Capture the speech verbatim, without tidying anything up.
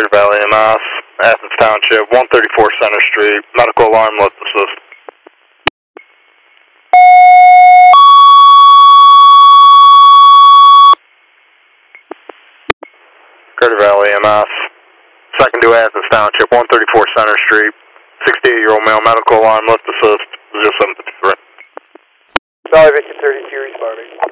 Crater Valley M S, Athens Township, one thirty-four Center Street, medical alarm, lift assist. Crater Valley M S, second to Athens Township, one thirty-four Center Street, sixty-eight-year-old male, medical alarm, lift assist, zero seven fifty-three. Sorry, Victor thirty-two responding.